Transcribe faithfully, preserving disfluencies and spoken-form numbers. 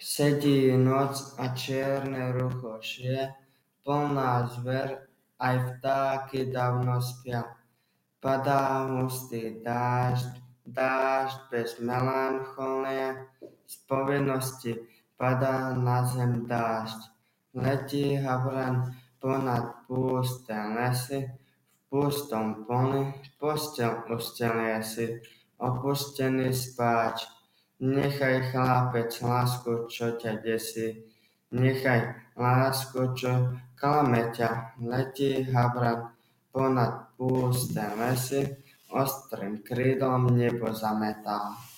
Sedí noc a čierne rucho šije, plná zver, aj vtáky dávno spia. Padá hustý dážď, dážď bez melancholnie, z povinnosti padá na zem dážď. Letí havran ponad pusté lesy, v pustom poli posteľ ustelie si, opustený spáč. Nechaj, chlapec, lásku, čo ťa desí, nechaj lásku, čo klame ťa. Letí havran ponad pusté lesy, ostrým krídlom nebo zametá.